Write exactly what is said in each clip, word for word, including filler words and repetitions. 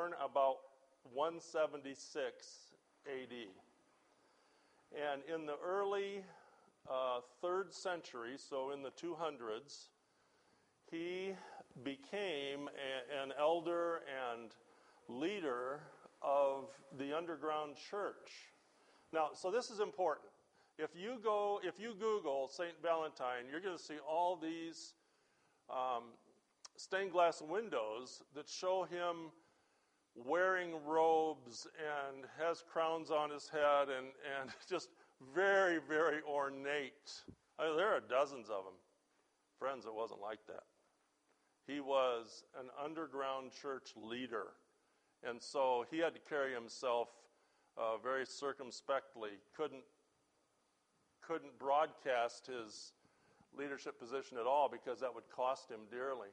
born about one seventy-six A D. And in the early uh, third century, so in the two hundreds, he became a, an elder and leader of the underground church. Now, so this is important. If you go, if you Google Saint Valentine, you're going to see all these um, stained glass windows that show him wearing robes and has crowns on his head and, and just very, very ornate. I mean, there are dozens of them. Friends, it wasn't like that. He was an underground church leader. And so he had to carry himself uh, very circumspectly. Couldn't, couldn't broadcast his leadership position at all because that would cost him dearly.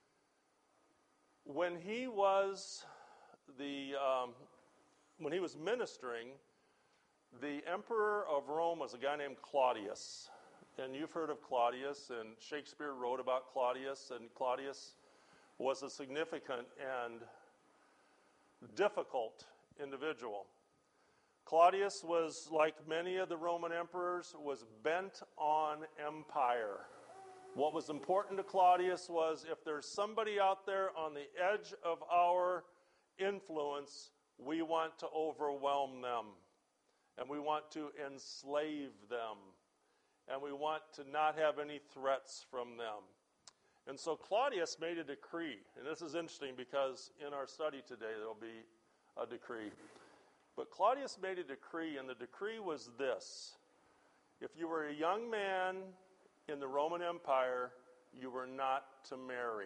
When he was the um, when he was ministering, the emperor of Rome was a guy named Claudius. And you've heard of Claudius, and Shakespeare wrote about Claudius, and Claudius was a significant and difficult individual. Claudius was, like many of the Roman emperors, was bent on empire. What was important to Claudius was if there's somebody out there on the edge of our influence, we want to overwhelm them, and we want to enslave them, and we want to not have any threats from them. And so Claudius made a decree, and this is interesting because in our study today there will be a decree. But Claudius made a decree, and the decree was this: if you were a young man in the Roman Empire, you were not to marry.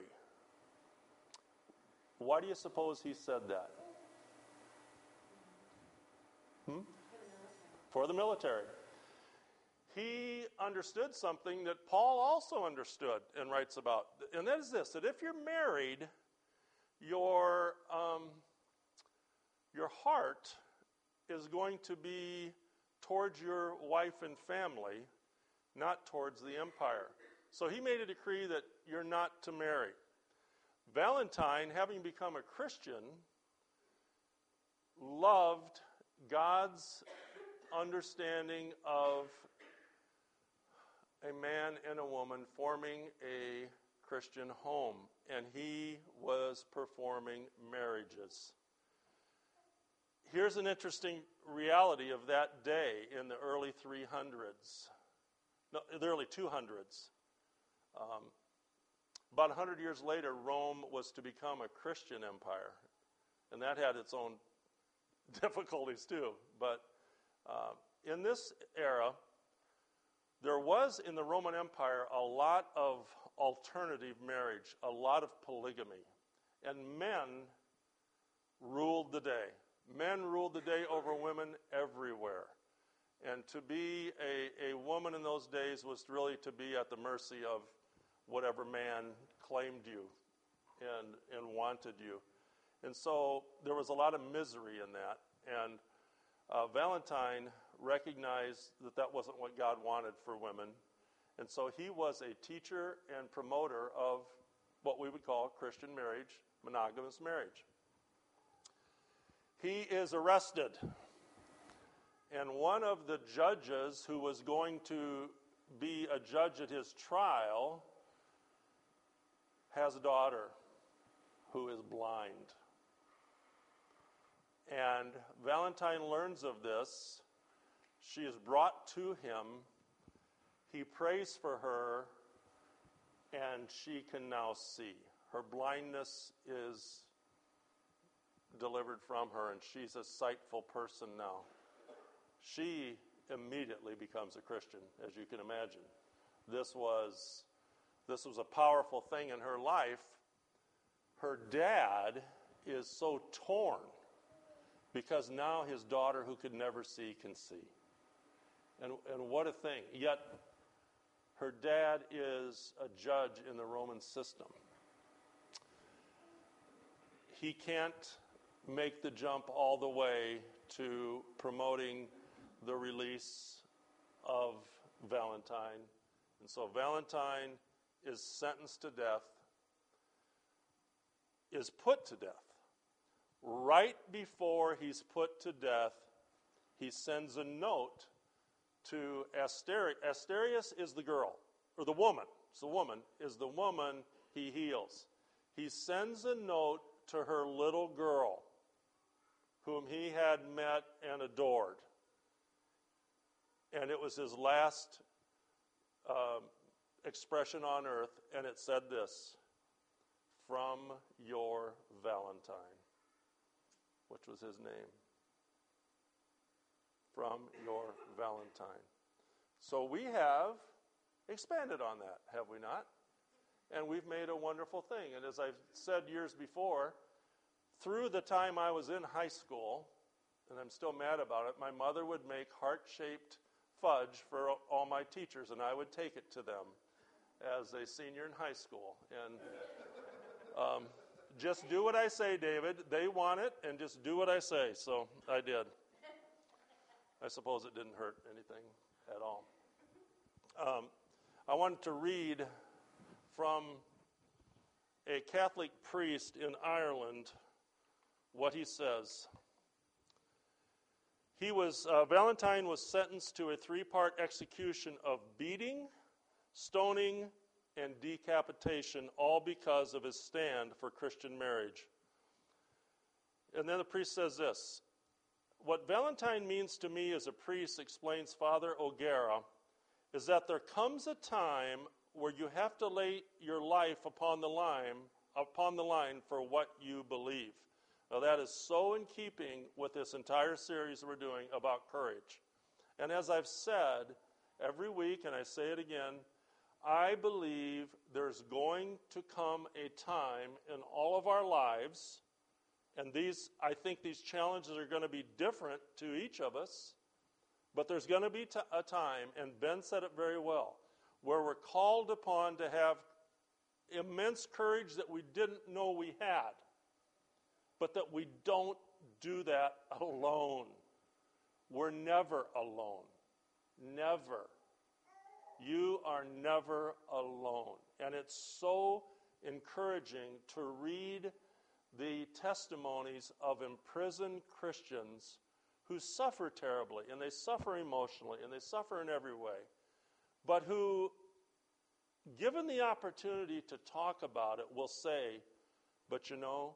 Why do you suppose he said that? Hmm? For the military. He understood something that Paul also understood and writes about. And that is this, that if you're married, your, um, your heart is going to be towards your wife and family, not towards the empire. So he made a decree that you're not to marry. Valentine, having become a Christian, loved God's understanding of a man and a woman forming a Christian home, and he was performing marriages. Here's an interesting reality of that day in the early three hundreds, no, the early two hundreds. Um, About one hundred years later, Rome was to become a Christian empire, and that had its own difficulties too. But uh, in this era, there was in the Roman Empire a lot of alternative marriage, a lot of polygamy, and men ruled the day. Men ruled the day over women everywhere. And to be a, a woman in those days was really to be at the mercy of whatever man claimed you and and wanted you. And so there was a lot of misery in that. And uh, Valentine recognized that that wasn't what God wanted for women. And so he was a teacher and promoter of what we would call Christian marriage, monogamous marriage. He is arrested. And one of the judges who was going to be a judge at his trial has a daughter who is blind. And Valentine learns of this. She is brought to him. He prays for her, and she can now see. Her blindness is delivered from her, and she's a sightful person now. She immediately becomes a Christian, as you can imagine. This was this was a powerful thing in her life. Her dad is so torn because now his daughter, who could never see, can see. And, and what a thing. Yet her dad is a judge in the Roman system. He can't make the jump all the way to promoting the release of Valentine. And so Valentine is sentenced to death, is put to death. right before he's put to death, he sends a note to Asterius. Asterius is the girl, or the woman. It's the woman, is the woman he heals. He sends a note to her little girl, whom he had met and adored. And it was his last um, expression on earth, and it said this: "From your Valentine," which was his name. From your Valentine. So we have expanded on that, have we not? And we've made a wonderful thing. And as I've said years before, through the time I was in high school, and I'm still mad about it, my mother would make heart-shaped fudge for all my teachers, and I would take it to them as a senior in high school. And um, just do what I say, David. They want it, and just do what I say. So I did. I suppose it didn't hurt anything at all. Um, I wanted to read from a Catholic priest in Ireland what he says. He was, uh, Valentine was sentenced to a three-part execution of beating, stoning, and decapitation, all because of his stand for Christian marriage. And then the priest says this: "What Valentine means to me as a priest," explains Father O'Gara, "is that there comes a time where you have to lay your life upon the line, upon the line for what you believe." Now that is so in keeping with this entire series we're doing about courage. And as I've said every week, and I say it again, I believe there's going to come a time in all of our lives, and these, I think these challenges are going to be different to each of us, but there's going to be t- a time, and Ben said it very well, where we're called upon to have immense courage that we didn't know we had, but that we don't do that alone. We're never alone. Never. You are never alone. And it's so encouraging to read the testimonies of imprisoned Christians who suffer terribly, and they suffer emotionally, and they suffer in every way, but who, given the opportunity to talk about it, will say, "But you know,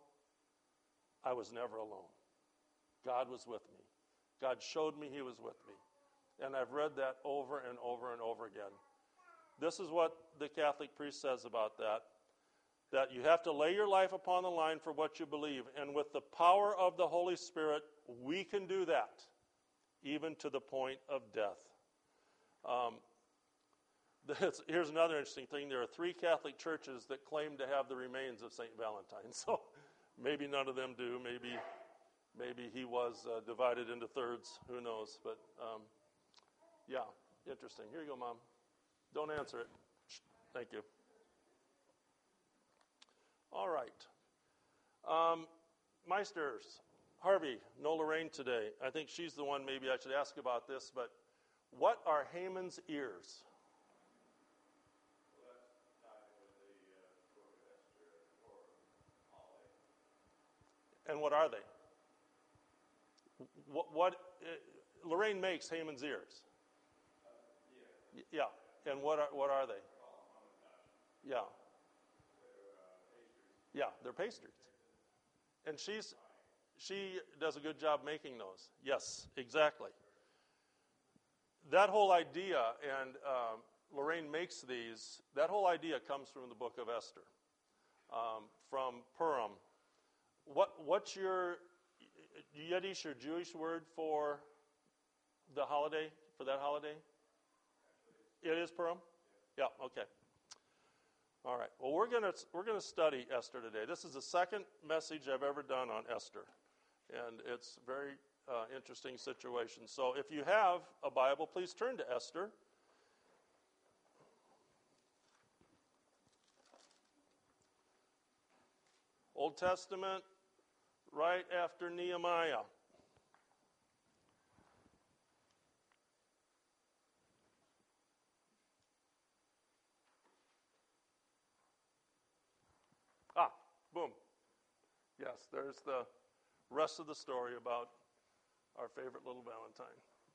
I was never alone. God was with me. God showed me he was with me." And I've read that over and over and over again. This is what the Catholic priest says about that, that you have to lay your life upon the line for what you believe. And with the power of the Holy Spirit, we can do that, even to the point of death. Um, here's another interesting thing. There are three Catholic churches that claim to have the remains of Saint Valentine. So maybe none of them do. Maybe maybe he was uh, divided into thirds. Who knows? But um, yeah, interesting. Here you go, Mom. Don't answer it. Shh. Thank you. All right. Um, Meisters, Harvey, no Lorraine today. I think she's the one maybe I should ask about this, but what are Haman's ears? And what are they? What, what uh, Lorraine makes Haman's ears? Uh, yeah. yeah. And what are what are they? Yeah. Yeah, they're pastries. And she's she does a good job making those. Yes, exactly. That whole idea, and um, Lorraine makes these, that whole idea comes from the book of Esther, um, from Purim. What what's your Yiddish or Jewish word for the holiday, for that holiday? It is Purim? Yeah, okay. All right. Well, we're going to we're going to study Esther today. This is the second message I've ever done on Esther, and it's a very uh, interesting situation. So if you have a Bible, please turn to Esther. Old Testament, right after Nehemiah. Ah, boom. Yes, there's the rest of the story about our favorite little Valentine.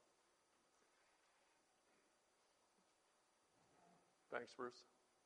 Thanks, Bruce.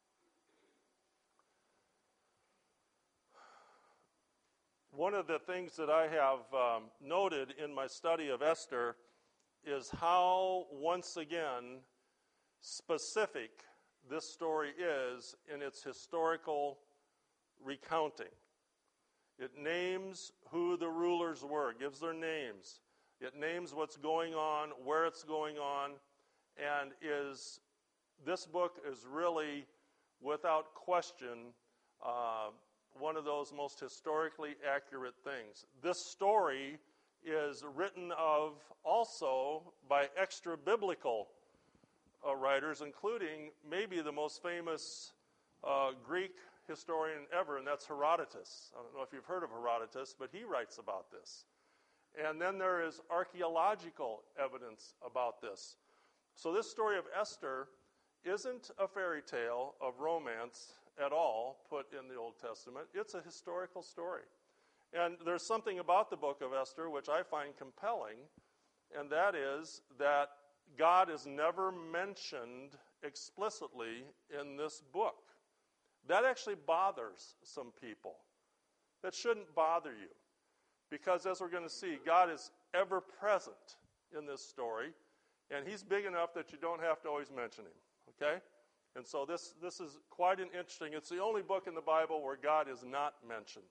One of the things that I have um, noted in my study of Esther is how, once again, specific this story is in its historical recounting. It names who the rulers were, gives their names. It names what's going on, where it's going on, and is this book is really, without question, uh, one of those most historically accurate things. This story is written of also by extra-biblical uh, writers, including maybe the most famous uh, Greek historian ever, and that's Herodotus. I don't know if you've heard of Herodotus, but he writes about this. And then there is archaeological evidence about this. So this story of Esther isn't a fairy tale of romance at all put in the Old Testament. It's a historical story. And there's something about the book of Esther which I find compelling, and that is that God is never mentioned explicitly in this book. That actually bothers some people. That shouldn't bother you, because as we're going to see, God is ever present in this story, and he's big enough that you don't have to always mention him, okay? And so this, this is quite an interesting, it's the only book in the Bible where God is not mentioned.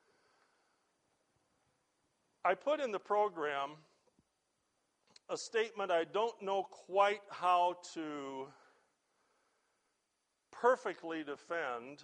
I put in the program a statement I don't know quite how to perfectly defend.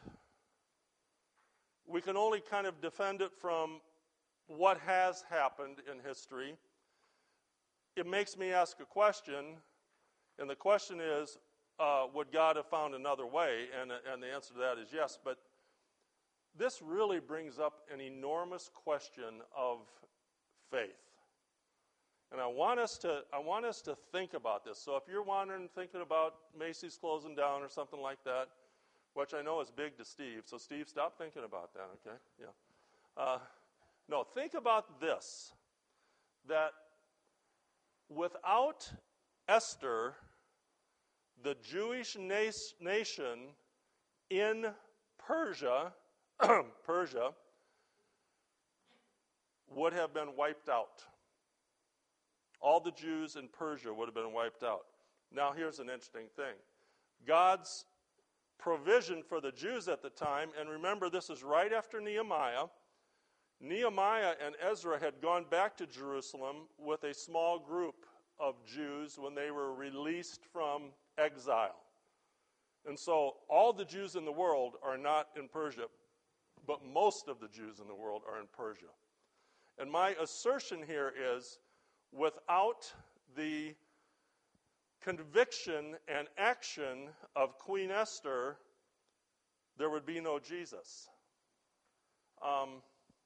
We can only kind of defend it from what has happened in history. It makes me ask a question, and the question is, uh, would God have found another way? And, and the answer to that is yes, but this really brings up an enormous question of faith. And I want us to I want us to think about this. So if you're wondering, thinking about Macy's closing down or something like that, which I know is big to Steve. So Steve, stop thinking about that, okay? Yeah. Uh, no, think about this, that without Esther, the Jewish na- nation in Persia, Persia would have been wiped out. All the Jews in Persia would have been wiped out. Now here's an interesting thing. God's provision for the Jews at the time, and remember this is right after Nehemiah. Nehemiah and Ezra had gone back to Jerusalem with a small group of Jews when they were released from exile. And so all the Jews in the world are not in Persia, but most of the Jews in the world are in Persia. And my assertion here is, without the conviction and action of Queen Esther, there would be no Jesus. Um,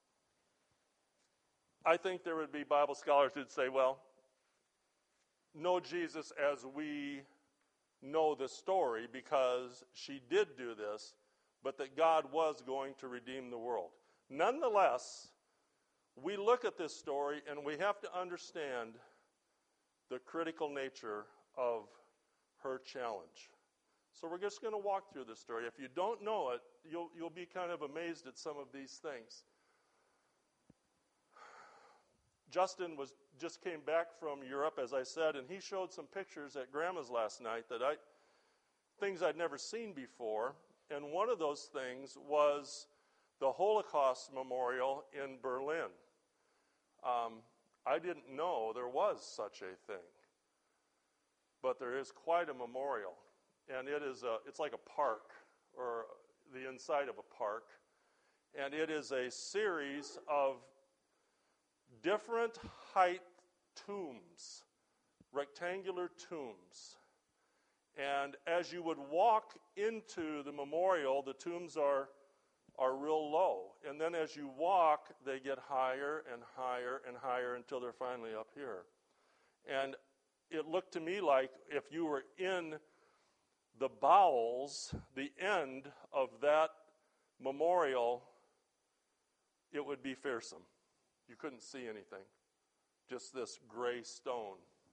I think there would be Bible scholars who'd say, well, no Jesus as we know the story, because she did do this, but that God was going to redeem the world. Nonetheless, we look at this story and we have to understand the critical nature of her challenge. So we're just going to walk through this story. If you don't know it, you'll, you'll be kind of amazed at some of these things. Justin was just came back from Europe, as I said, and he showed some pictures at Grandma's last night that I, things I'd never seen before. And one of those things was the Holocaust Memorial in Berlin. Um, I didn't know there was such a thing, but there is quite a memorial, and it is a, it's like a park, or the inside of a park, and it is a series of different height tombs, rectangular tombs. And as you would walk into the memorial, the tombs are are real low. And then as you walk, they get higher and higher and higher until they're finally up here. And it looked to me like if you were in the bowels, the end of that memorial, it would be fearsome. You couldn't see anything, just this gray stone.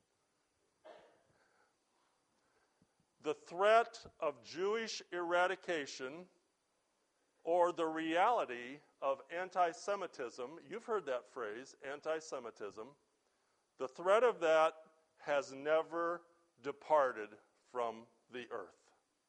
The threat of Jewish eradication, or the reality of anti-Semitism, you've heard that phrase, anti-Semitism, the threat of that has never departed from the earth.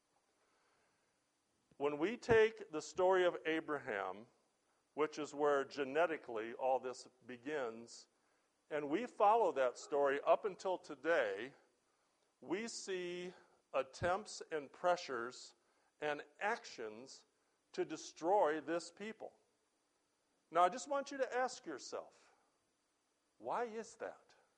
When we take the story of Abraham, which is where genetically all this begins, and we follow that story up until today, we see attempts and pressures and actions to destroy this people. Now, I just want you to ask yourself, why is that?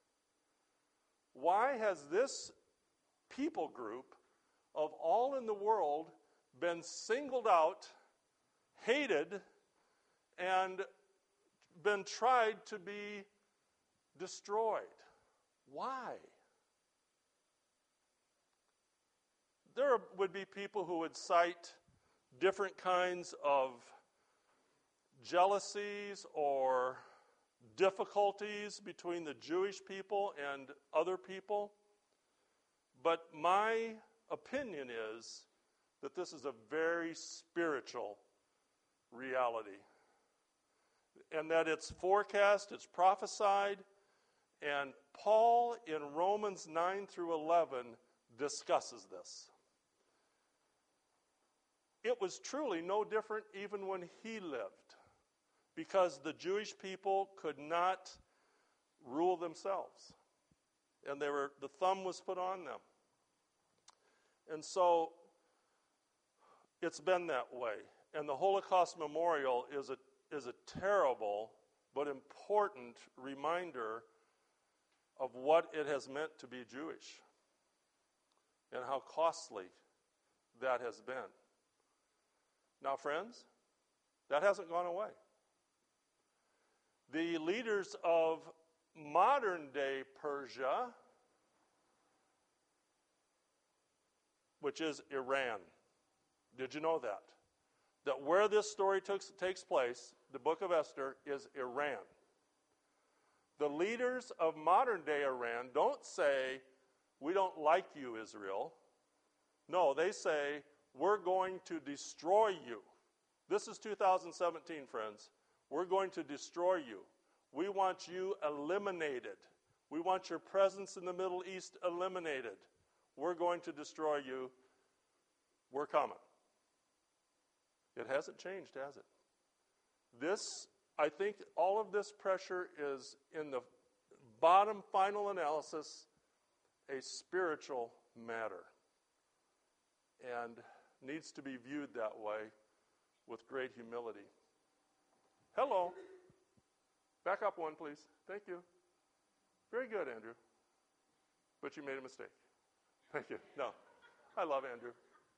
Why has this people group of all in the world been singled out, hated, and been tried to be destroyed? Why? There would be people who would cite different kinds of jealousies or difficulties between the Jewish people and other people. But my opinion is that this is a very spiritual reality. And that it's forecast, it's prophesied, and Paul in Romans nine through eleven discusses this. It was truly no different even when he lived, because the Jewish people could not rule themselves, and they were the thumb was put on them. And so it's been that way. And the Holocaust Memorial is a is a terrible but important reminder of what it has meant to be Jewish and how costly that has been. Now, friends, that hasn't gone away. The leaders of modern-day Persia, which is Iran, did you know that? That where this story takes, takes place, the book of Esther, is Iran. The leaders of modern-day Iran don't say, we don't like you, Israel. No, they say, we're going to destroy you. This is two thousand seventeen, friends. We're going to destroy you. We want you eliminated. We want your presence in the Middle East eliminated. We're going to destroy you. We're coming. It hasn't changed, has it? This, I think all of this pressure is, in the bottom final analysis, a spiritual matter, and needs to be viewed that way with great humility. Hello. Back up one, please. Thank you. Very good, Andrew. But you made a mistake. Thank you. No, I love Andrew.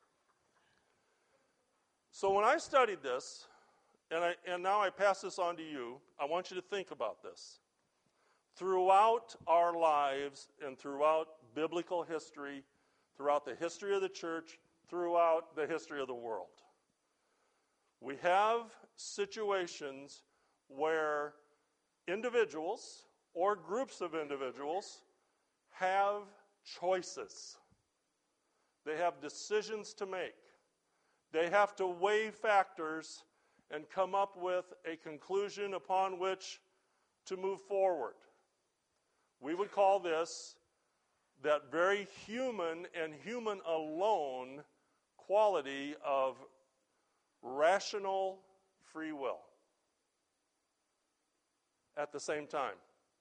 So when I studied this, and, I, and now I pass this on to you, I want you to think about this. Throughout our lives and throughout biblical history, throughout the history of the church, throughout the history of the world, we have situations where individuals or groups of individuals have choices. They have decisions to make. They have to weigh factors and come up with a conclusion upon which to move forward. We would call this that very human and human alone quality of rational free will. At the same time,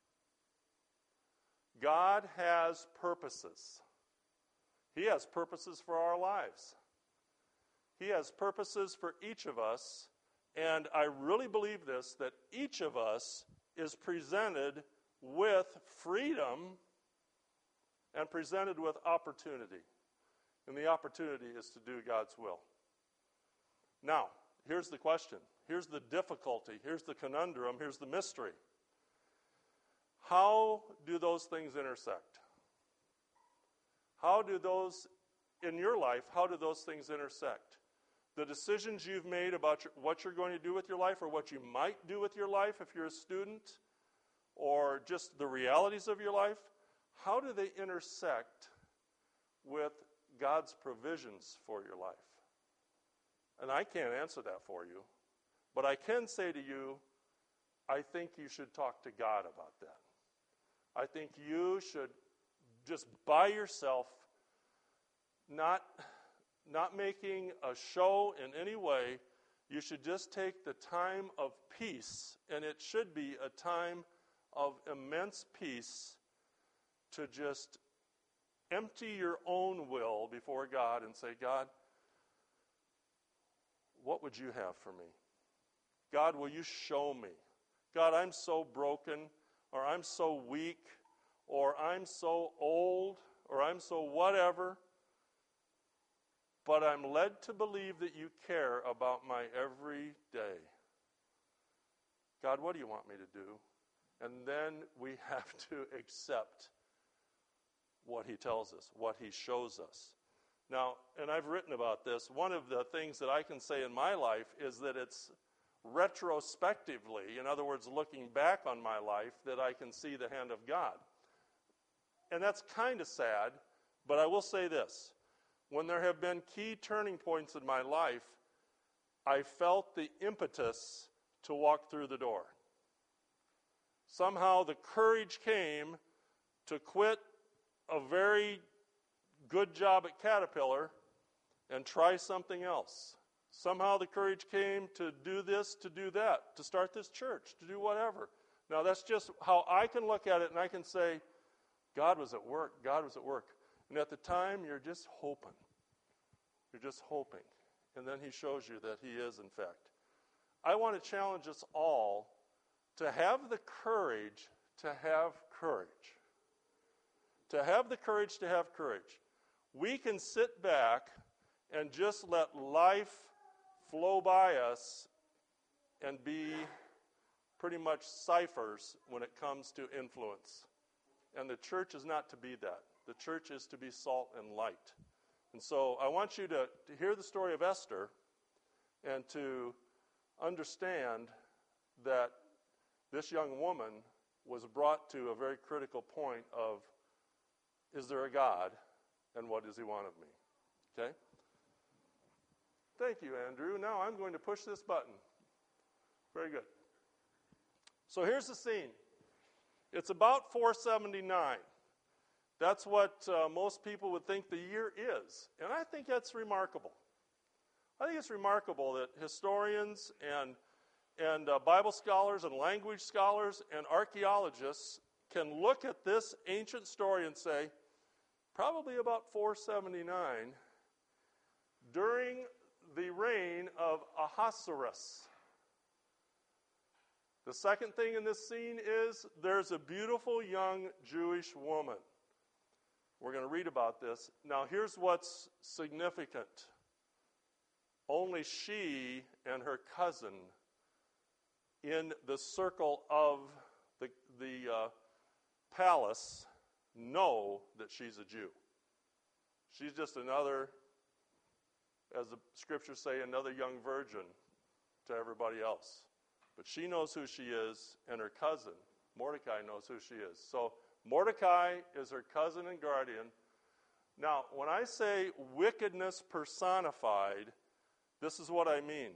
God has purposes. He has purposes for our lives. He has purposes for each of us, and I really believe this, that each of us is presented with freedom and presented with opportunity. And the opportunity is to do God's will. Now, here's the question. Here's the difficulty. Here's the conundrum. Here's the mystery. How do those things intersect? How do those, in your life, how do those things intersect? the decisions you've made about your, what you're going to do with your life or what you might do with your life if you're a student, or just the realities of your life, how do they intersect with God's provisions for your life? And I can't answer that for you, but I can say to you, I think you should talk to God about that. I think you should just by yourself, not, not making a show in any way, you should just take the time of peace, and it should be a time of immense peace, to just empty your own will before God and say, God, what would you have for me? God, will you show me? God, I'm so broken, or I'm so weak, or I'm so old, or I'm so whatever, but I'm led to believe that you care about my every day. God, what do you want me to do? And then we have to accept what he tells us, what he shows us. Now, and I've written about this, one of the things that I can say in my life is that it's retrospectively, in other words, looking back on my life, that I can see the hand of God. And that's kind of sad, but I will say this. When there have been key turning points in my life, I felt the impetus to walk through the door. Somehow the courage came to quit a very good job at Caterpillar and try something else. Somehow the courage came to do this, to do that, to start this church, to do whatever. Now that's just how I can look at it, and I can say, God was at work, God was at work. And at the time, you're just hoping. You're just hoping. And then he shows you that he is, in fact. I want to challenge us all to have the courage to have courage. To have the courage to have courage. We can sit back and just let life flow by us and be pretty much ciphers when it comes to influence. And the church is not to be that. The church is to be salt and light. And so I want you to, to hear the story of Esther and to understand that this young woman was brought to a very critical point of, is there a God, and what does he want of me? Okay? Thank you, Andrew. Now I'm going to push this button. Very good. So here's the scene. It's about four seventy-nine. That's what uh, most people would think the year is. And I think that's remarkable. I think it's remarkable that historians and, and uh, Bible scholars and language scholars and archaeologists can look at this ancient story and say, probably about four seventy-nine, during the reign of Ahasuerus. The second thing in this scene is there's a beautiful young Jewish woman. We're going to read about this. Now, here's what's significant. Only she and her cousin in the circle of the, the uh, palace know that she's a Jew. She's just another, as the scriptures say, another young virgin to everybody else. But she knows who she is, and her cousin, Mordecai, knows who she is. So Mordecai is her cousin and guardian. Now, when I say wickedness personified, this is what I mean.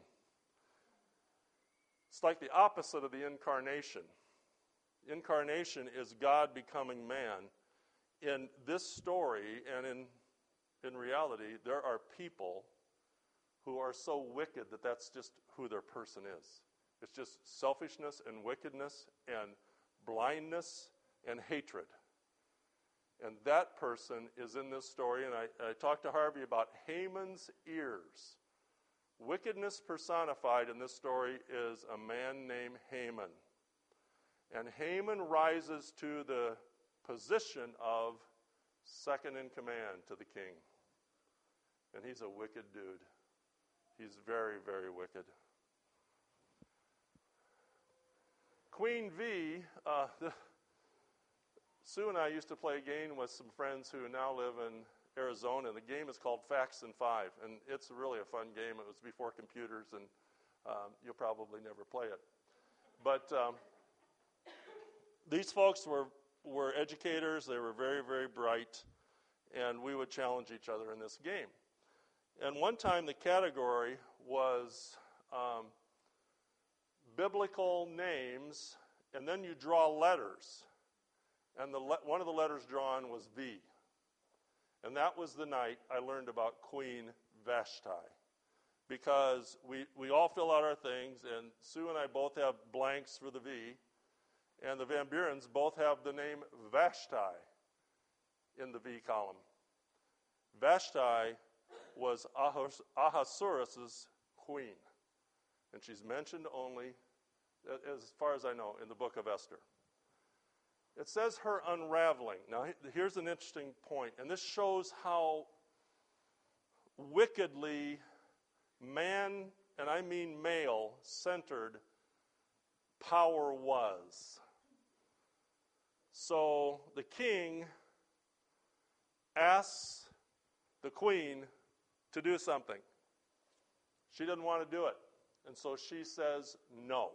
It's like the opposite of the incarnation. Incarnation is God becoming man. In this story, and in, in reality, there are people who are so wicked that that's just who their person is. It's just selfishness and wickedness and blindness and hatred. And that person is in this story, and I, I talked to Harvey about Haman's ears. Wickedness personified in this story is a man named Haman. And Haman rises to the position of second in command to the king. And he's a wicked dude. He's very, very wicked. Queen V, uh, the, Sue and I used to play a game with some friends who now live in, Arizona, and the game is called Facts in Five, and it's really a fun game. It was before computers, and um, you'll probably never play it. But um, these folks were, were educators. They were very, very bright, and we would challenge each other in this game. And one time the category was um, biblical names, and then you draw letters. And the le- one of the letters drawn was V. And that was the night I learned about Queen Vashti. Because we, we all fill out our things, and Sue and I both have blanks for the V, and the Van Burens both have the name Vashti in the V column. Vashti was Ahas- Ahasuerus' queen, and she's mentioned only, as far as I know, in the book of Esther. It says her unraveling. Now, here's an interesting point, and this shows how wickedly man, and I mean male-centered, power was. So the king asks the queen to do something. She doesn't want to do it, and so she says no.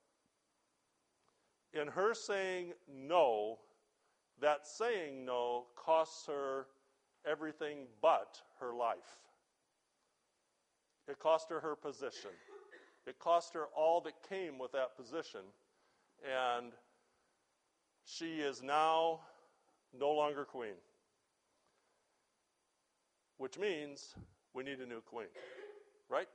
In her saying no, that saying no costs her everything but her life. It cost her her position. It cost her all that came with that position. And she is now no longer queen. Which means we need a new queen. Right?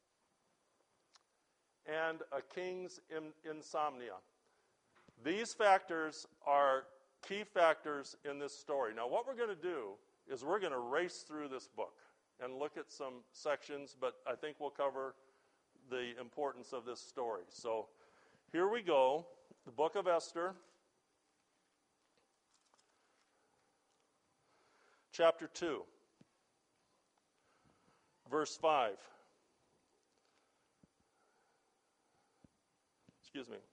And a king's in- insomnia. These factors are key factors in this story. Now, what we're going to do is we're going to race through this book and look at some sections, but I think we'll cover the importance of this story. So here we go, the book of Esther, chapter two, verse five. Excuse me.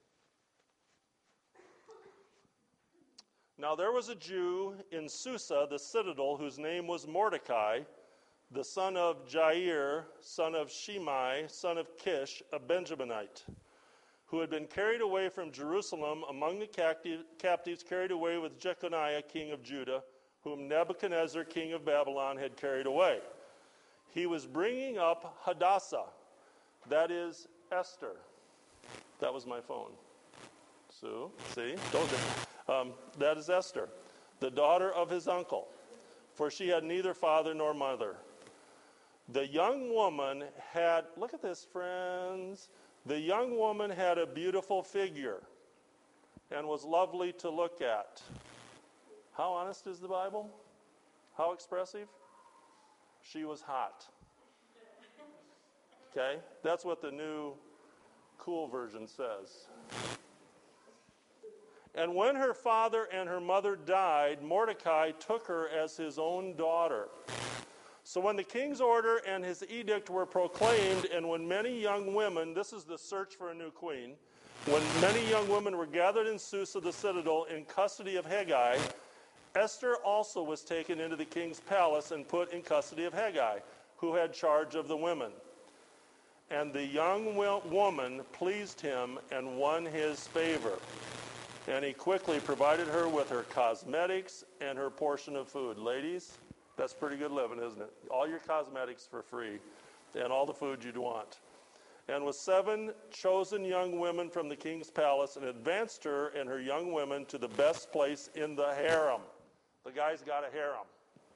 Now there was a Jew in Susa, the citadel, whose name was Mordecai, the son of Jair, son of Shimei, son of Kish, a Benjaminite, who had been carried away from Jerusalem among the captive, captives carried away with Jeconiah, king of Judah, whom Nebuchadnezzar, king of Babylon, had carried away. He was bringing up Hadassah, that is Esther. That was my phone. Sue, see, told you. Um, that is Esther, the daughter of his uncle, for she had neither father nor mother. The young woman had, look at this, friends. The young woman had a beautiful figure and was lovely to look at. How honest is the Bible? How expressive? She was hot. Okay? That's what the new cool version says. And when her father and her mother died, Mordecai took her as his own daughter. So when the king's order and his edict were proclaimed, and when many young women, this is the search for a new queen, when many young women were gathered in Susa, the citadel, in custody of Hegai, Esther also was taken into the king's palace and put in custody of Hegai, who had charge of the women. And the young woman pleased him and won his favor. And he quickly provided her with her cosmetics and her portion of food. Ladies, that's pretty good living, isn't it? All your cosmetics for free and all the food you'd want. And with seven chosen young women from the king's palace, and advanced her and her young women to the best place in the harem. The guy's got a harem.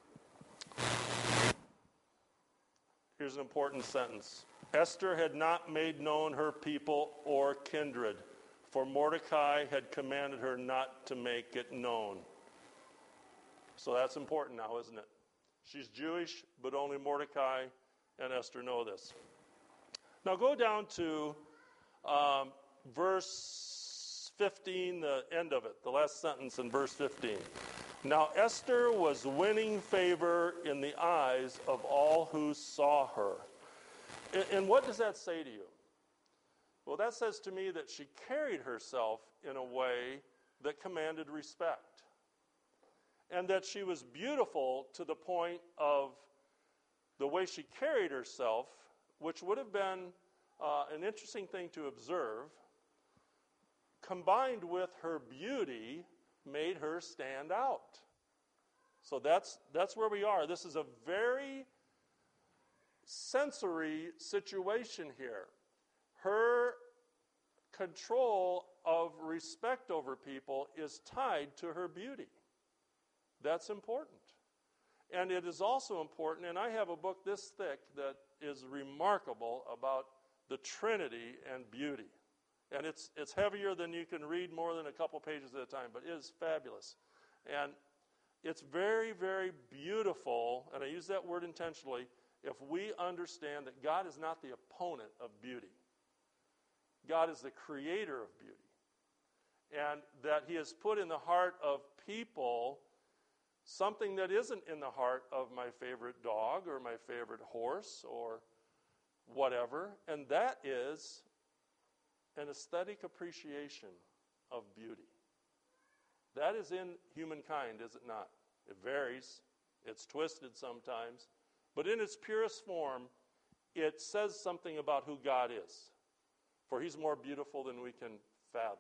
Here's an important sentence. Esther had not made known her people or kindred, for Mordecai had commanded her not to make it known. So that's important now, isn't it? She's Jewish, but only Mordecai and Esther know this. Now go down to um, verse fifteen, the end of it, the last sentence in verse fifteen. Now Esther was winning favor in the eyes of all who saw her. And, and what does that say to you? Well, that says to me that she carried herself in a way that commanded respect. and that she was beautiful to the point of the way she carried herself, which would have been uh, an interesting thing to observe, combined with her beauty, made her stand out. So that's that's where we are. This is a very sensory situation here. Her control of respect over people is tied to her beauty. That's important. And it is also important, and I have a book this thick that is remarkable about the Trinity and beauty. And it's it's heavier than you can read more than a couple pages at a time, but it is fabulous. And it's very, very beautiful, and I use that word intentionally, if we understand that God is not the opponent of beauty. God is the creator of beauty. And that he has put in the heart of people something that isn't in the heart of my favorite dog or my favorite horse or whatever, and that is an aesthetic appreciation of beauty. That is in humankind, is it not? It varies. It's twisted sometimes. But in its purest form, it says something about who God is. For he's more beautiful than we can fathom.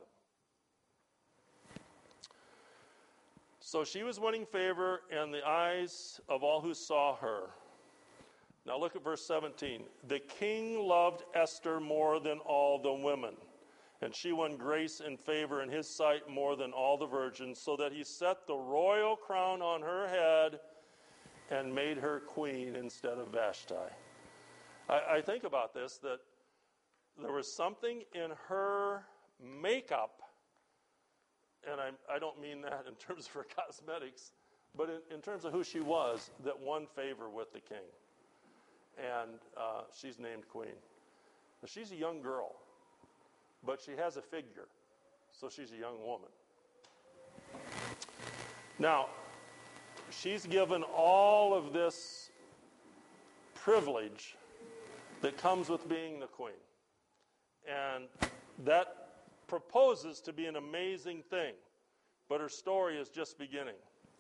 So she was winning favor in the eyes of all who saw her. Now look at verse seventeen. The king loved Esther more than all the women, and she won grace and favor in his sight more than all the virgins, so that he set the royal crown on her head and made her queen instead of Vashti. I, I think about this, that there was something in her makeup, and I, I don't mean that in terms of her cosmetics, but in, in terms of who she was, that won favor with the king. And uh, she's named queen. Now, she's a young girl, but she has a figure, so she's a young woman. Now, she's given all of this privilege that comes with being the queen. And that proposes to be an amazing thing, but her story is just beginning.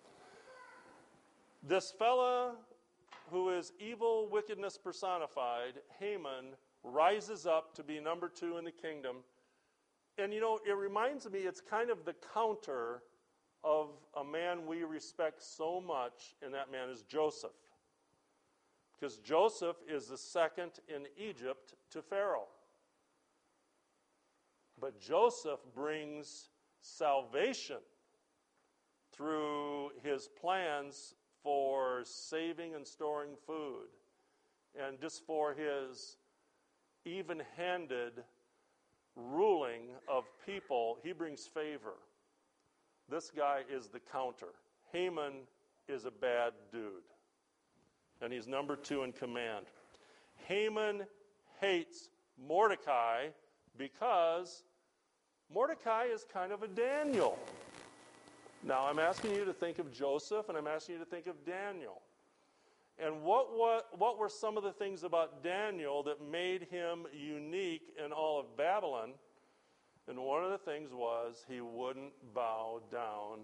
This fella who is evil wickedness personified, Haman, rises up to be number two in the kingdom. And you know, it reminds me, it's kind of the counter of a man we respect so much, and that man is Joseph. Because Joseph is the second in Egypt to Pharaoh. But Joseph brings salvation through his plans for saving and storing food, and just for his even-handed ruling of people. He brings favor. This guy is the counter. Haman is a bad dude, and he's number two in command. Haman hates Mordecai because Mordecai is kind of a Daniel. Now, I'm asking you to think of Joseph, and I'm asking you to think of Daniel. And what, what, what were some of the things about Daniel that made him unique in all of Babylon? And one of the things was he wouldn't bow down.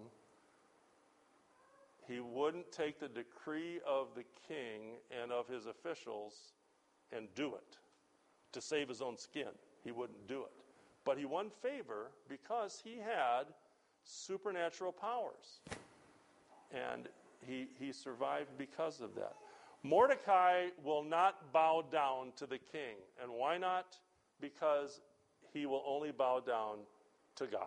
He wouldn't take the decree of the king and of his officials and do it to save his own skin. He wouldn't do it. But he won favor because he had supernatural powers. And he, he survived because of that. Mordecai will not bow down to the king. And why not? Because he will only bow down to God.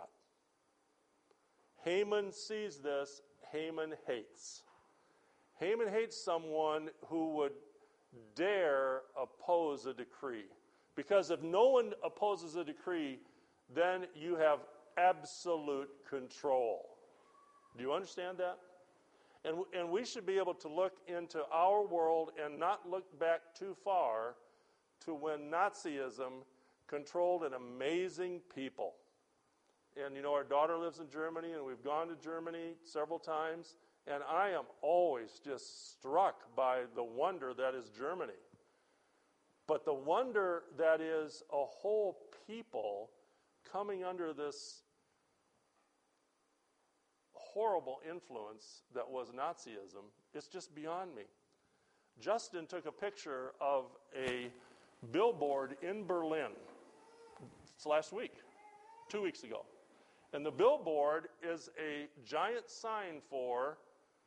Haman sees this. Haman hates. Haman hates someone who would dare oppose a decree. Because if no one opposes a decree, then you have absolute control. Do you understand that? And, and we should be able to look into our world and not look back too far to when Nazism controlled an amazing people. And you know, our daughter lives in Germany, and we've gone to Germany several times, and I am always just struck by the wonder that is Germany. But the wonder that is a whole people coming under this horrible influence that was Nazism, it's just beyond me. Justin took a picture of a billboard in Berlin. It's last week, two weeks ago. And the billboard is a giant sign for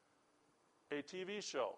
a T V show,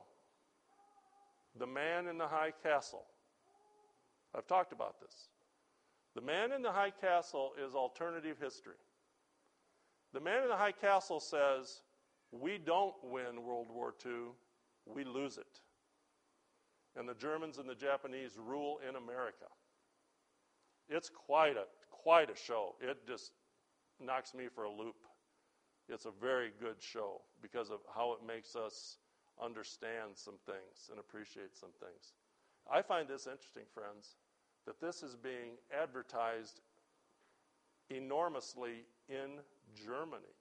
The Man in the High Castle. I've talked about this. The Man in the High Castle is alternative history. The Man in the High Castle says, we don't win World War Two, we lose it. And the Germans and the Japanese rule in America. It's quite a, quite a show. It just knocks me for a loop. It's a very good show because of how it makes us understand some things and appreciate some things. I find this interesting, friends, that this is being advertised enormously in Germany.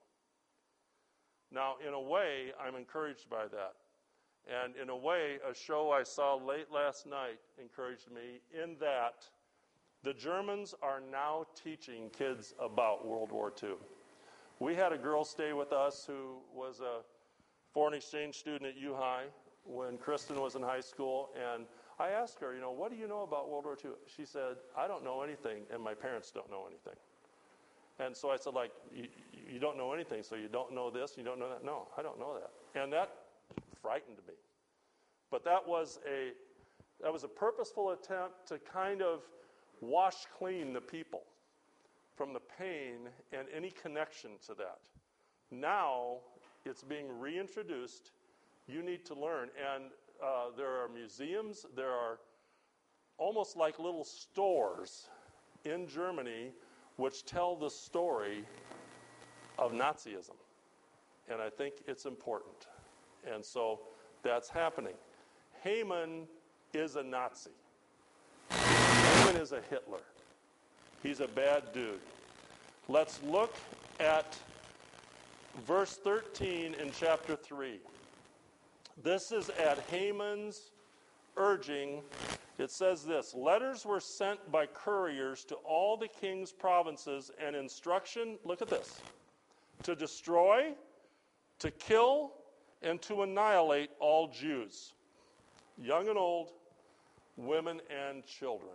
Now, in a way, I'm encouraged by that. And in a way, a show I saw late last night encouraged me in that the Germans are now teaching kids about World War Two. We had a girl stay with us who was a foreign exchange student at U High when Kristen was in high school, and I asked her, you know, what do you know about World War Two? She said, I don't know anything, and my parents don't know anything. And so I said, like, you, you don't know anything, so you don't know this, you don't know that? No, I don't know that. And that frightened me. But that was a that was a purposeful attempt to kind of wash clean the people from the pain and any connection to that. Now it's being reintroduced. You need to learn. And uh, there are museums, there are almost like little stores in Germany which tell the story of Nazism. And I think it's important. And so that's happening. Haman is a Nazi. Haman is a Hitler. He's a bad dude. Let's look at verse thirteen in chapter three. This is at Haman's urging. It says this, letters were sent by couriers to all the king's provinces and instruction, look at this, to destroy, to kill, and to annihilate all Jews, young and old, women and children,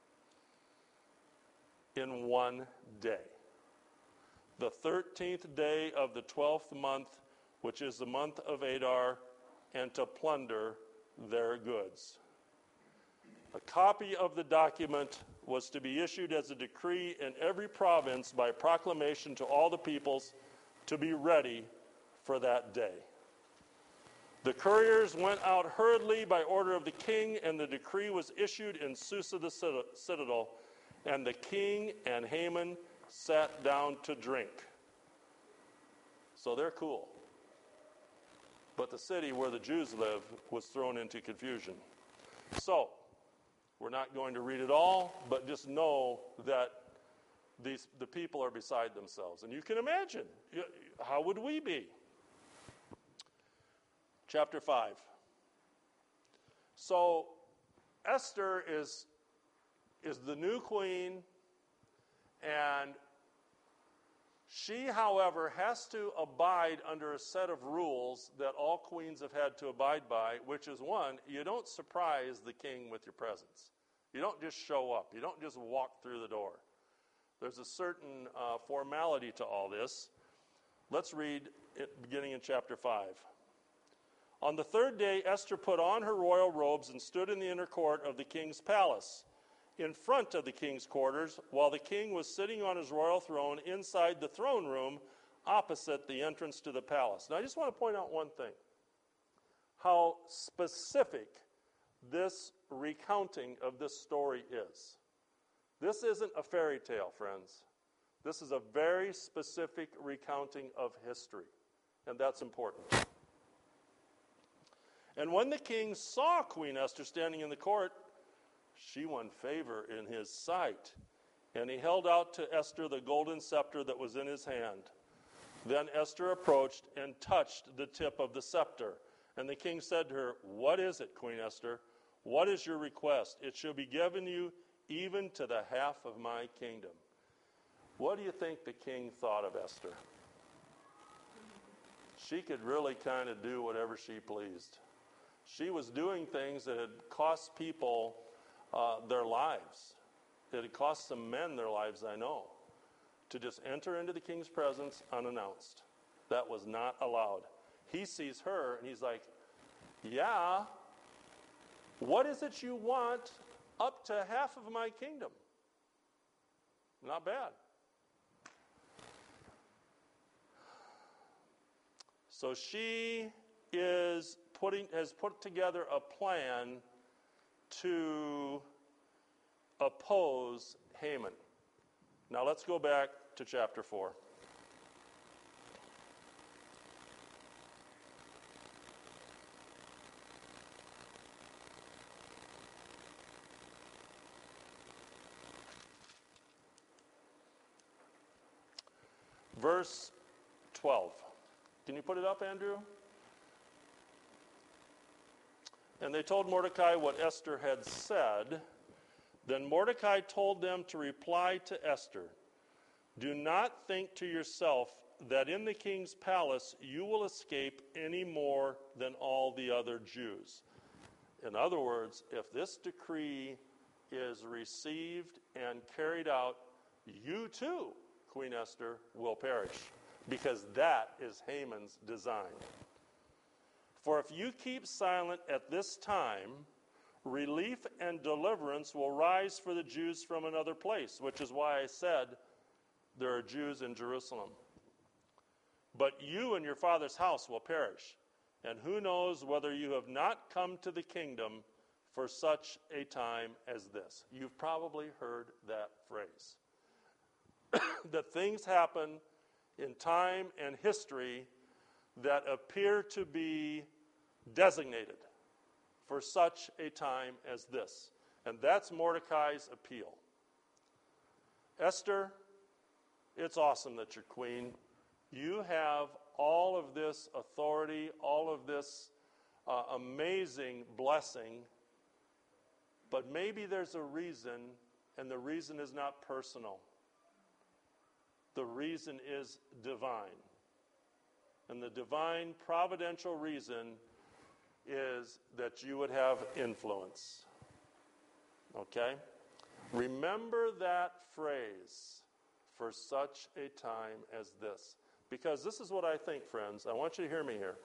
in one day. The thirteenth day of the twelfth month, which is the month of Adar, and to plunder their goods. A copy of the document was to be issued as a decree in every province by proclamation to all the peoples to be ready for that day. The couriers went out hurriedly by order of the king, and the decree was issued in Susa the citadel, and the king and Haman sat down to drink. So they're cool. But the city where the Jews live was thrown into confusion. So, we're not going to read it all, but just know that these the people are beside themselves. And you can imagine, how would we be? Chapter five. So, Esther is, is the new queen, and she, however, has to abide under a set of rules that all queens have had to abide by, which is one, you don't surprise the king with your presence. You don't just show up. You don't just walk through the door. There's a certain uh, formality to all this. Let's read it beginning in chapter five. On the third day, Esther put on her royal robes and stood in the inner court of the king's palace, in front of the king's quarters, while the king was sitting on his royal throne inside the throne room opposite the entrance to the palace. Now, I just want to point out one thing. How specific this recounting of this story is. This isn't a fairy tale, friends. This is a very specific recounting of history, and that's important. And when the king saw Queen Esther standing in the court, she won favor in his sight, and he held out to Esther the golden scepter that was in his hand. Then Esther approached and touched the tip of the scepter. And the king said to her, "What is it, Queen Esther? What is your request? It shall be given you even to the half of my kingdom." What do you think the king thought of Esther? she could really kind of do whatever she pleased. She was doing things that had cost people uh, their lives. It had cost some men their lives, I know, to just enter into the king's presence unannounced. That was not allowed. He sees her, and he's like, yeah, what is it you want up to half of my kingdom? Not bad. So she is putting has put together a plan to oppose Haman. Now let's go back to chapter four. Verse twelve. Can you put it up, Andrew? And they told Mordecai what Esther had said. Then Mordecai told them to reply to Esther, "Do not think to yourself that in the king's palace you will escape any more than all the other Jews." In other words, if this decree is received and carried out, you too, Queen Esther, will perish, because that is Haman's design. For if you keep silent at this time, relief and deliverance will rise for the Jews from another place, which is why I said there are Jews in Jerusalem. But you and your father's house will perish, and who knows whether you have not come to the kingdom for such a time as this. You've probably heard that phrase. That things happen in time and history that appear to be designated for such a time as this. And that's Mordecai's appeal. Esther, it's awesome that you're queen. You have all of this authority, all of this uh, amazing blessing, but maybe there's a reason, and the reason is not personal. The reason is divine. And the divine providential reason is that you would have influence. Okay? Remember that phrase, for such a time as this. Because this is what I think, friends. I want you to hear me here.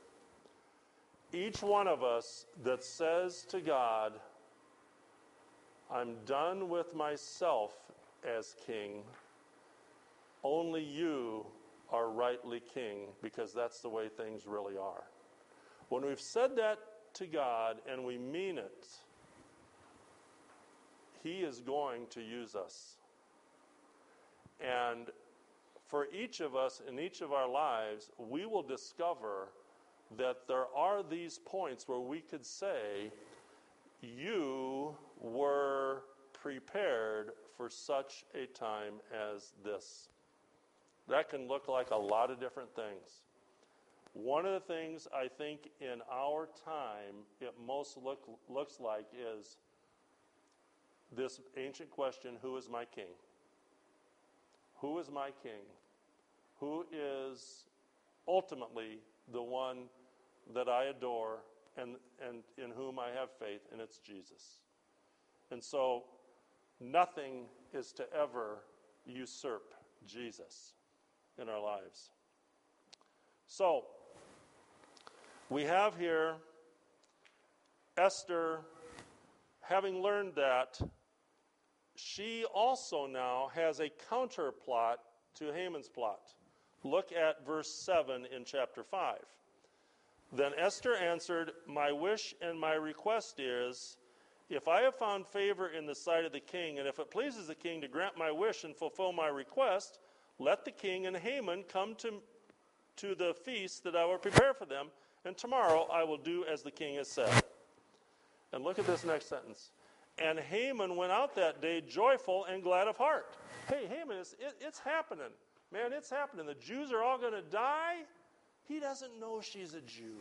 Each one of us that says to God, I'm done with myself as king, only you are rightly king, because that's the way things really are. When we've said that to God and we mean it, He is going to use us. And for each of us in each of our lives, we will discover that there are these points where we could say, you were prepared for such a time as this. That can look like a lot of different things. One of the things I think in our time it most look, looks like is this ancient question, who is my king? Who is my king? Who is ultimately the one that I adore and, and in whom I have faith, and it's Jesus. And so nothing is to ever usurp Jesus in our lives. So, we have here Esther, having learned that, she also now has a counter plot to Haman's plot. Look at verse seven in chapter five. Then Esther answered, my wish and my request is, if I have found favor in the sight of the king, and if it pleases the king to grant my wish and fulfill my request, let the king and Haman come to, to the feast that I will prepare for them, and tomorrow I will do as the king has said. And look at this next sentence. And Haman went out that day joyful and glad of heart. Hey, Haman, it's, it, it's happening. Man, it's happening. The Jews are all going to die. He doesn't know she's a Jew.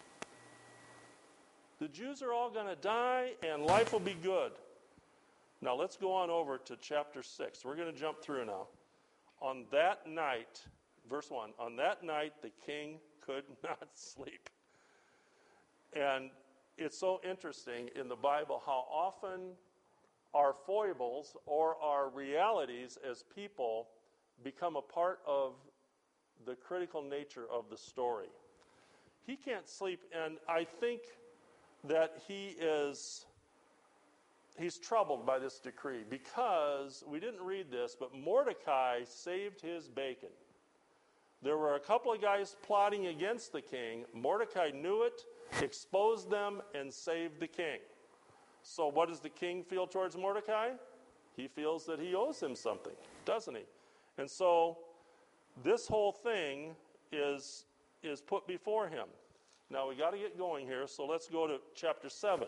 The Jews are all going to die, and life will be good. Now, let's go on over to chapter six. We're going to jump through now. On that night, verse one, on that night the king could not sleep. And it's so interesting in the Bible how often our foibles or our realities as people become a part of the critical nature of the story. He can't sleep, and I think that he is he's troubled by this decree because we didn't read this, but Mordecai saved his bacon. There were a couple of guys plotting against the king. Mordecai knew it, exposed them, and saved the king. So what does the king feel towards Mordecai? He feels that he owes him something, doesn't he? And so this whole thing is, is put before him. Now we got to get going here, so let's go to chapter seven.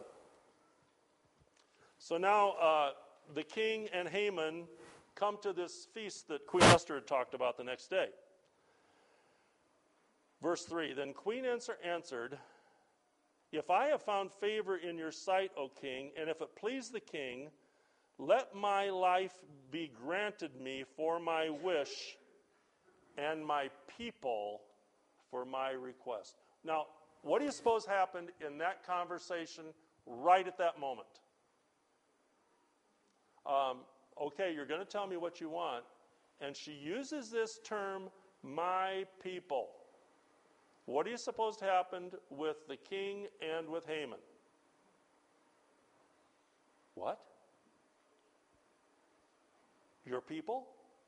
So now uh, the king and Haman come to this feast that Queen Esther had talked about the next day. Verse three, then Queen Esther answered, if I have found favor in your sight, O king, and if it please the king, let my life be granted me for my wish and my people for my request. Now, what do you suppose happened in that conversation right at that moment? Um, okay, you're going to tell me what you want. And she uses this term, my people. What do you suppose happened with the king and with Haman? What? Your people?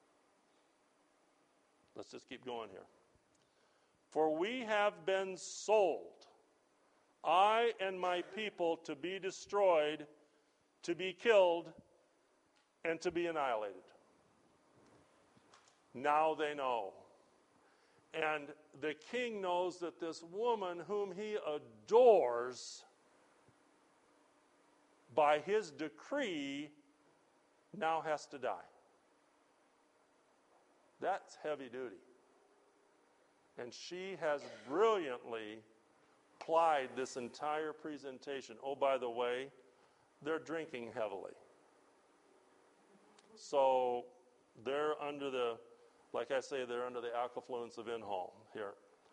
Let's just keep going here. For we have been sold, I and my people, to be destroyed, to be killed, and to be annihilated. Now they know. And the king knows that this woman whom he adores, by his decree, now has to die. That's heavy duty. And she has brilliantly plied this entire presentation. Oh, by the way, they're drinking heavily. So they're under the, like I say, they're under the alkafluence of Inhall here.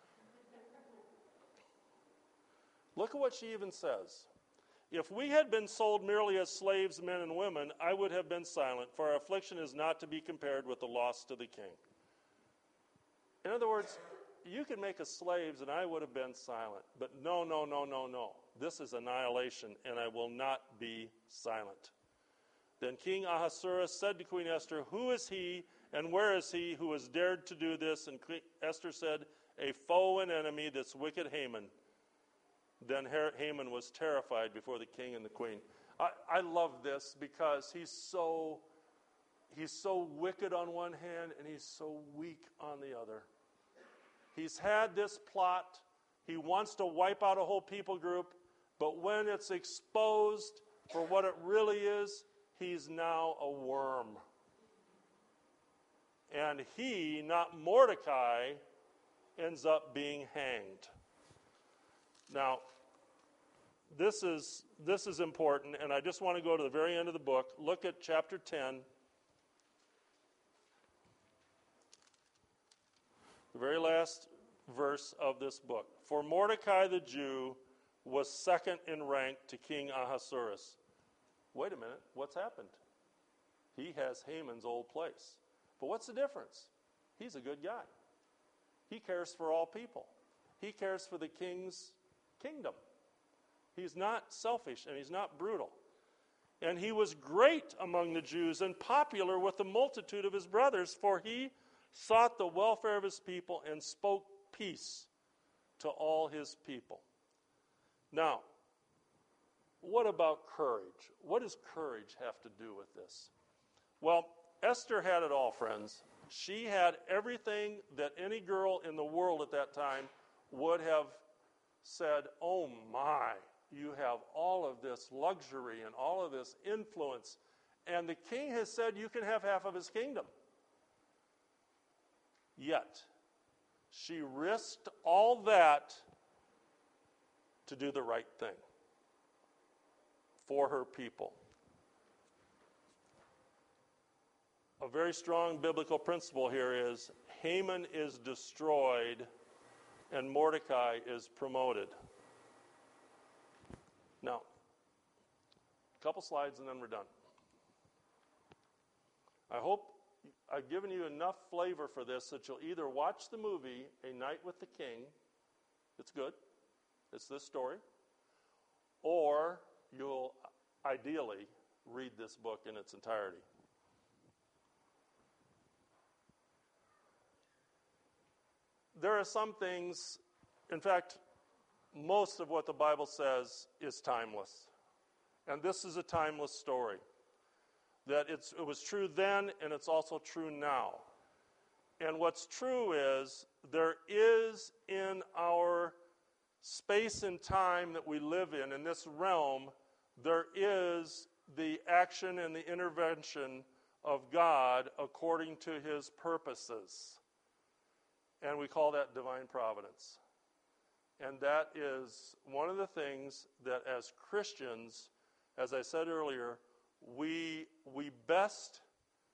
Look at what she even says. If we had been sold merely as slaves, men and women, I would have been silent, for our affliction is not to be compared with the loss to the king. In other words, you can make us slaves and I would have been silent. But no, no, no, no, no. This is annihilation, and I will not be silent. Then King Ahasuerus said to Queen Esther, who is he and where is he who has dared to do this? And Esther said, a foe and enemy, this wicked Haman. Then Haman was terrified before the king and the queen. I, I love this because he's so, he's so wicked on one hand and he's so weak on the other. He's had this plot. He wants to wipe out a whole people group. But when it's exposed for what it really is, he's now a worm. And he, not Mordecai, ends up being hanged. Now, this is this is important, and I just want to go to the very end of the book. Look at chapter ten. The very last verse of this book. For Mordecai the Jew was second in rank to King Ahasuerus. Wait a minute, what's happened? He has Haman's old place. But what's the difference? He's a good guy. He cares for all people. He cares for the king's kingdom. He's not selfish and he's not brutal. And he was great among the Jews and popular with the multitude of his brothers, for he sought the welfare of his people and spoke peace to all his people. Now, what about courage? What does courage have to do with this? Well, Esther had it all, friends. She had everything that any girl in the world at that time would have said, oh my, you have all of this luxury and all of this influence. And the king has said you can have half of his kingdom. Yet, she risked all that to do the right thing for her people. A very strong biblical principle here is Haman is destroyed and Mordecai is promoted. Now, a couple slides and then we're done. I hope I've given you enough flavor for this that you'll either watch the movie A Night with the King, it's good, it's this story, or you'll ideally read this book in its entirety. There are some things, in fact, most of what the Bible says is timeless. And this is a timeless story. That it's, it was true then, and it's also true now. And what's true is, there is in our space and time that we live in, in this realm, there is the action and the intervention of God according to his purposes. And we call that divine providence. And that is one of the things that as Christians, as I said earlier, we we best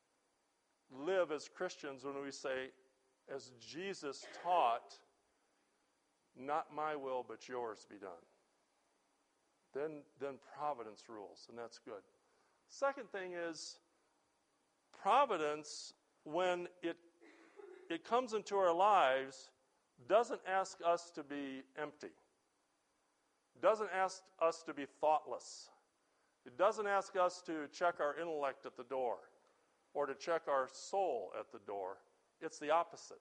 live as Christians when we say, as Jesus taught, not my will but yours be done. Then, then providence rules, and that's good. Second thing is, providence, when it it comes into our lives, doesn't ask us to be empty. Doesn't ask us to be thoughtless. It doesn't ask us to check our intellect at the door or to check our soul at the door. It's the opposite.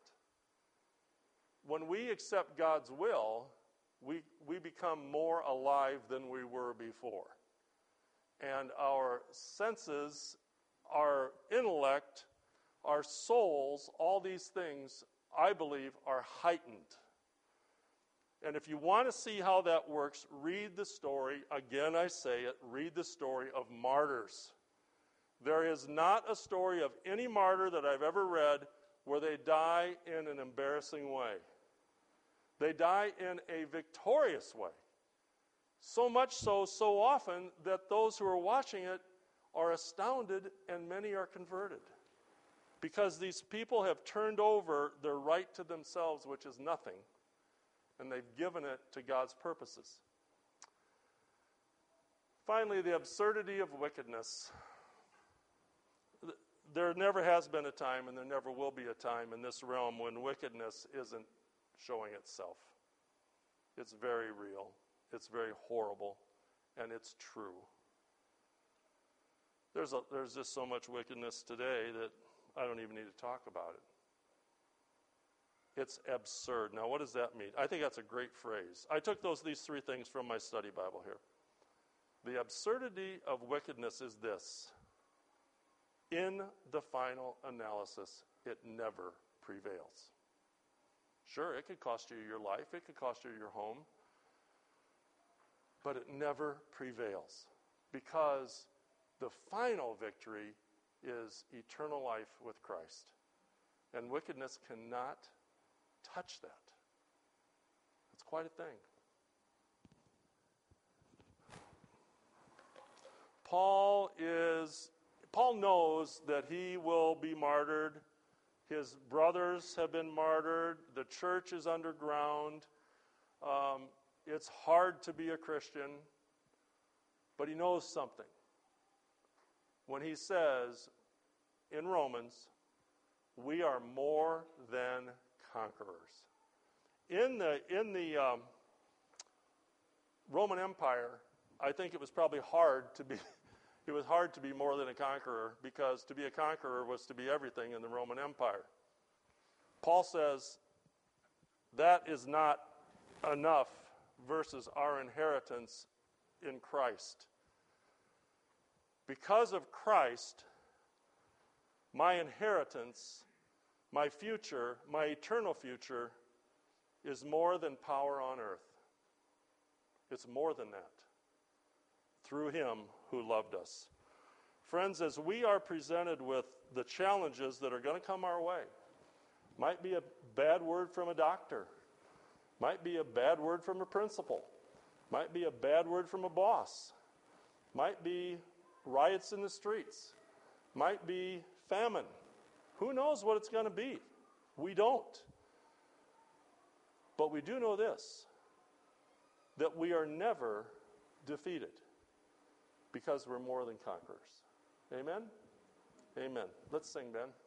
When we accept God's will, we, we become more alive than we were before. And our senses, our intellect, our souls, all these things, I believe, are heightened. And if you want to see how that works, read the story, again I say it, read the story of martyrs. There is not a story of any martyr that I've ever read where they die in an embarrassing way. They die in a victorious way. So much so, so often, that those who are watching it are astounded and many are converted. Because these people have turned over their right to themselves, which is nothing, and they've given it to God's purposes. Finally, the absurdity of wickedness. There never has been a time, and there never will be a time in this realm when wickedness isn't showing itself. It's very real, it's very horrible, and it's true. There's a, there's just so much wickedness today that I don't even need to talk about it. It's absurd. Now, what does that mean? I think that's a great phrase. I took those these three things from my study Bible here. The absurdity of wickedness is this. In the final analysis, it never prevails. Sure, it could cost you your life. It could cost you your home. But it never prevails. Because the final victory is eternal life with Christ. And wickedness cannot touch that. It's quite a thing. Paul is Paul knows that he will be martyred. His brothers have been martyred. The church is underground. Um, it's hard to be a Christian. But he knows something. When he says in Romans, we are more than conquerors. In the in the um, Roman Empire, I think it was probably hard to be it was hard to be more than a conqueror, because to be a conqueror was to be everything in the Roman Empire. Paul says that is not enough versus our inheritance in Christ. Because of Christ, my inheritance, my future, my eternal future, is more than power on earth. It's more than that. Through him who loved us. Friends, as we are presented with the challenges that are going to come our way, might be a bad word from a doctor, might be a bad word from a principal, might be a bad word from a boss, might be riots in the streets, might be famine. Who knows what it's going to be? We don't. But we do know this, that we are never defeated because we're more than conquerors. Amen? Amen. Let's sing, Ben.